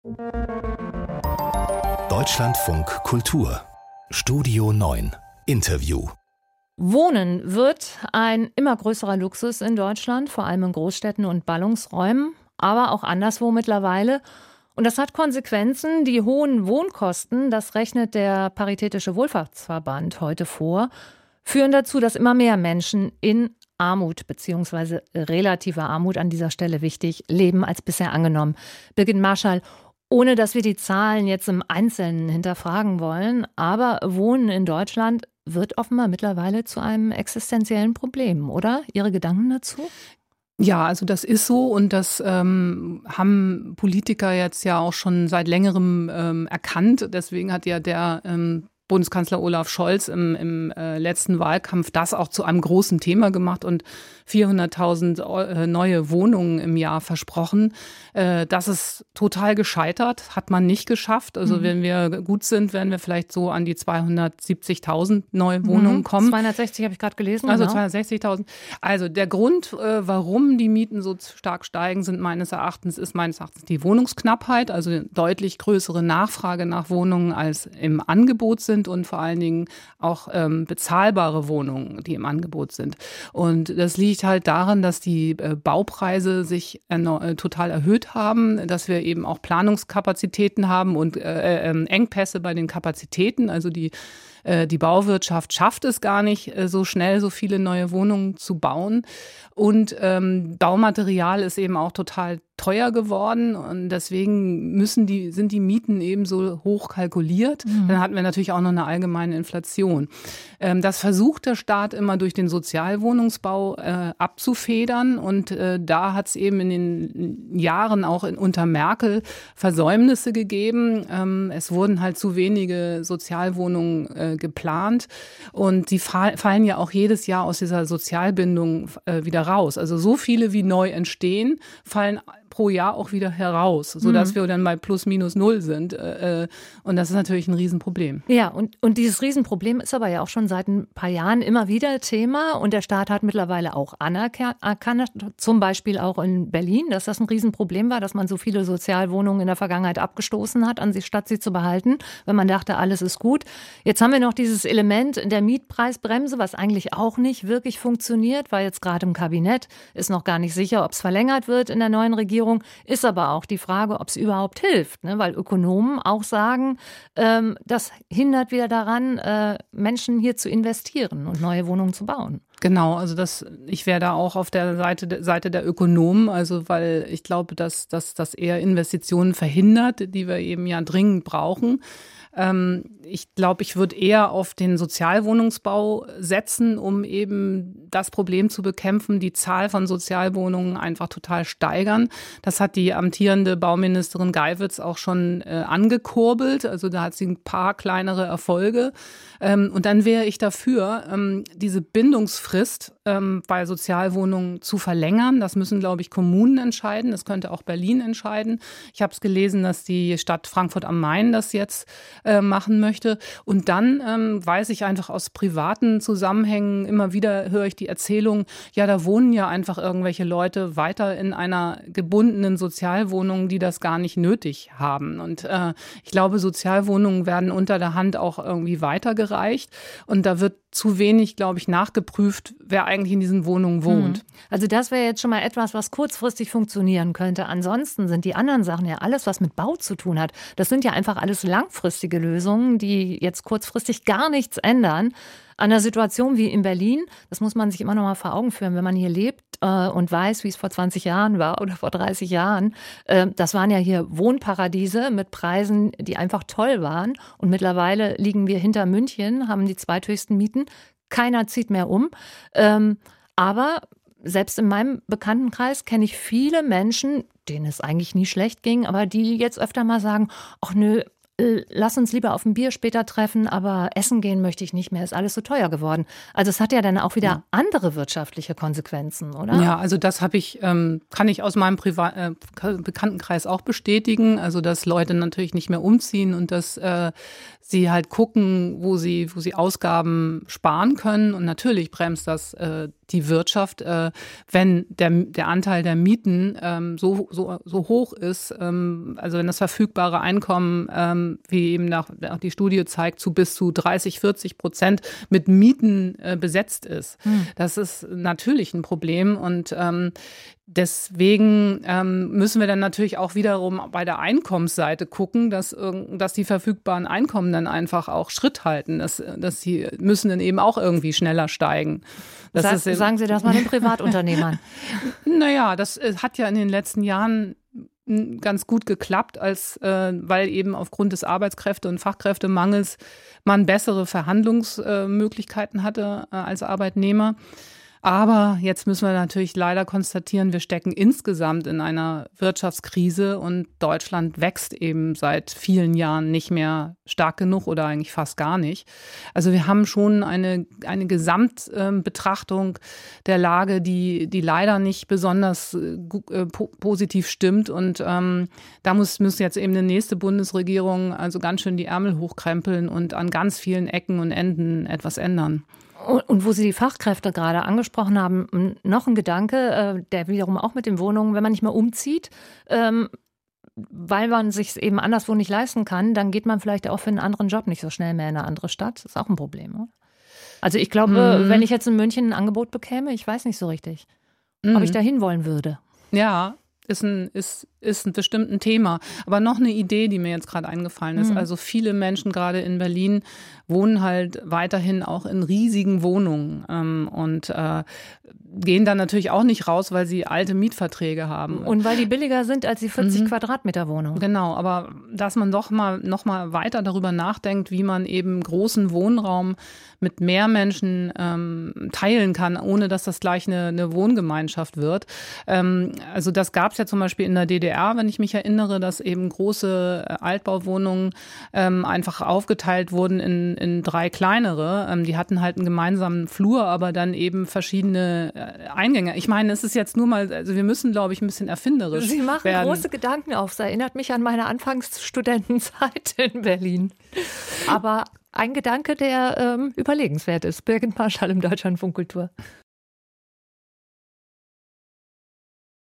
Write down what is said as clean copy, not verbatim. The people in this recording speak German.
Deutschlandfunk Kultur Studio 9 Interview. Wohnen wird ein immer größerer Luxus in Deutschland, vor allem in Großstädten und Ballungsräumen, aber auch anderswo mittlerweile. Und das hat Konsequenzen. Die hohen Wohnkosten, das rechnet der Paritätische Wohlfahrtsverband heute vor, führen dazu, dass immer mehr Menschen in Armut bzw. relative Armut, an dieser Stelle wichtig, leben als bisher angenommen. Birgit Marschall, ohne dass wir die Zahlen jetzt im Einzelnen hinterfragen wollen, aber Wohnen in Deutschland wird offenbar mittlerweile zu einem existenziellen Problem, oder? Ihre Gedanken dazu? Ja, also das ist so und das haben Politiker jetzt ja auch schon seit längerem erkannt. Deswegen hat ja der Bundeskanzler Olaf Scholz im letzten Wahlkampf das auch zu einem großen Thema gemacht und 400.000 neue Wohnungen im Jahr versprochen. Das ist total gescheitert, hat man nicht geschafft. Also wenn wir gut sind, werden wir vielleicht so an die 270.000 neue Wohnungen kommen. 260 habe ich gerade gelesen. Also genau. 260.000. Also der Grund, warum die Mieten so stark steigen, ist meines Erachtens die Wohnungsknappheit, also deutlich größere Nachfrage nach Wohnungen als im Angebot sind und vor allen Dingen auch bezahlbare Wohnungen, die im Angebot sind. Und das liegt halt daran, dass die Baupreise sich total erhöht haben, dass wir eben auch Planungskapazitäten haben und Engpässe bei den Kapazitäten. Also die Bauwirtschaft schafft es gar nicht, so schnell so viele neue Wohnungen zu bauen. Und Baumaterial ist eben auch total teuer geworden und deswegen sind die Mieten eben so hoch kalkuliert. Dann hatten wir natürlich auch noch eine allgemeine Inflation. Das versucht der Staat immer durch den Sozialwohnungsbau abzufedern und da hat es eben in den Jahren auch unter Merkel Versäumnisse gegeben. Es wurden halt zu wenige Sozialwohnungen geplant und die fallen ja auch jedes Jahr aus dieser Sozialbindung wieder raus. Also so viele wie neu entstehen, fallen pro Jahr auch wieder heraus, sodass wir dann bei plus minus null sind. Und das ist natürlich ein Riesenproblem. Ja, und dieses Riesenproblem ist aber ja auch schon seit ein paar Jahren immer wieder Thema. Und der Staat hat mittlerweile auch anerkannt, zum Beispiel auch in Berlin, dass das ein Riesenproblem war, dass man so viele Sozialwohnungen in der Vergangenheit abgestoßen hat, statt sie zu behalten, wenn man dachte, alles ist gut. Jetzt haben wir noch dieses Element der Mietpreisbremse, was eigentlich auch nicht wirklich funktioniert, weil jetzt gerade im Kabinett ist noch gar nicht sicher, ob es verlängert wird in der neuen Regierung. Ist aber auch die Frage, ob es überhaupt hilft, ne? Weil Ökonomen auch sagen, das hindert wieder daran, Menschen hier zu investieren und neue Wohnungen zu bauen. Genau, also ich wäre da auch auf der Seite der Ökonomen, also weil ich glaube, dass das eher Investitionen verhindert, die wir eben ja dringend brauchen. Ich glaube, ich würde eher auf den Sozialwohnungsbau setzen, um eben das Problem zu bekämpfen, die Zahl von Sozialwohnungen einfach total steigern. Das hat die amtierende Bauministerin Geiwitz auch schon angekurbelt. Also da hat sie ein paar kleinere Erfolge. Und dann wäre ich dafür, diese Bindungsfrist bei Sozialwohnungen zu verlängern. Das müssen, glaube ich, Kommunen entscheiden. Das könnte auch Berlin entscheiden. Ich habe es gelesen, dass die Stadt Frankfurt am Main das jetzt machen möchte. Und dann weiß ich einfach aus privaten Zusammenhängen, immer wieder höre ich die Erzählung, ja, da wohnen ja einfach irgendwelche Leute weiter in einer gebundenen Sozialwohnung, die das gar nicht nötig haben. Und ich glaube, Sozialwohnungen werden unter der Hand auch irgendwie weitergereicht. Und da wird zu wenig, glaube ich, nachgeprüft, wer eigentlich in diesen Wohnungen wohnt. Also das wäre jetzt schon mal etwas, was kurzfristig funktionieren könnte. Ansonsten sind die anderen Sachen ja alles, was mit Bau zu tun hat. Das sind ja einfach alles langfristige Lösungen, die jetzt kurzfristig gar nichts ändern. An einer Situation wie in Berlin, das muss man sich immer noch mal vor Augen führen, wenn man hier lebt und weiß, wie es vor 20 Jahren war oder vor 30 Jahren. Das waren ja hier Wohnparadiese mit Preisen, die einfach toll waren. Und mittlerweile liegen wir hinter München, haben die zweithöchsten Mieten. Keiner zieht mehr um. Aber selbst in meinem Bekanntenkreis kenne ich viele Menschen, denen es eigentlich nie schlecht ging, aber die jetzt öfter mal sagen, ach nö, lass uns lieber auf ein Bier später treffen, aber essen gehen möchte ich nicht mehr, ist alles so teuer geworden. Also es hat ja dann auch wieder andere wirtschaftliche Konsequenzen, oder? Ja, also das kann ich aus meinem Bekanntenkreis auch bestätigen, also dass Leute natürlich nicht mehr umziehen und dass sie halt gucken, wo sie Ausgaben sparen können und natürlich bremst das die Wirtschaft, wenn der Anteil der Mieten so hoch ist, also wenn das verfügbare Einkommen, wie eben auch die Studie zeigt, zu bis zu 30-40% mit Mieten besetzt ist. Das ist natürlich ein Problem und deswegen müssen wir dann natürlich auch wiederum bei der Einkommensseite gucken, dass die verfügbaren Einkommen dann einfach auch Schritt halten. Dass sie müssen dann eben auch irgendwie schneller steigen. Sagen Sie das mal den Privatunternehmern. Naja, das hat ja in den letzten Jahren ganz gut geklappt, weil eben aufgrund des Arbeitskräfte- und Fachkräftemangels man bessere Verhandlungsmöglichkeiten hatte als Arbeitnehmer. Aber jetzt müssen wir natürlich leider konstatieren, wir stecken insgesamt in einer Wirtschaftskrise und Deutschland wächst eben seit vielen Jahren nicht mehr stark genug oder eigentlich fast gar nicht. Also wir haben schon eine Gesamtbetrachtung der Lage, die leider nicht besonders positiv stimmt. Und da muss jetzt eben die nächste Bundesregierung also ganz schön die Ärmel hochkrempeln und an ganz vielen Ecken und Enden etwas ändern. Und wo Sie die Fachkräfte gerade angesprochen haben, noch ein Gedanke, der wiederum auch mit den Wohnungen, wenn man nicht mehr umzieht, weil man sich eben anderswo nicht leisten kann, dann geht man vielleicht auch für einen anderen Job nicht so schnell mehr in eine andere Stadt. Das ist auch ein Problem, oder? Also ich glaube, wenn ich jetzt in München ein Angebot bekäme, ich weiß nicht so richtig, ob ich da hinwollen würde. Ja, ist bestimmt ein Thema. Aber noch eine Idee, die mir jetzt gerade eingefallen ist. Also viele Menschen gerade in Berlin wohnen halt weiterhin auch in riesigen Wohnungen und gehen dann natürlich auch nicht raus, weil sie alte Mietverträge haben. Und weil die billiger sind als die 40 Quadratmeter Wohnung. Genau, aber dass man doch noch mal weiter darüber nachdenkt, wie man eben großen Wohnraum mit mehr Menschen teilen kann, ohne dass das gleich eine Wohngemeinschaft wird. Also das gab es ja zum Beispiel in der DDR, wenn ich mich erinnere, dass eben große Altbauwohnungen einfach aufgeteilt wurden in 3 kleinere. Die hatten halt einen gemeinsamen Flur, aber dann eben verschiedene Eingänge. Ich meine, es ist jetzt nur mal, also wir müssen, glaube ich, ein bisschen erfinderisch Sie machen werden. Große Gedanken auf. Das erinnert mich an meine Anfangsstudentenzeit in Berlin. Aber ein Gedanke, der überlegenswert ist. Birgit Marschall im Deutschlandfunk Kultur.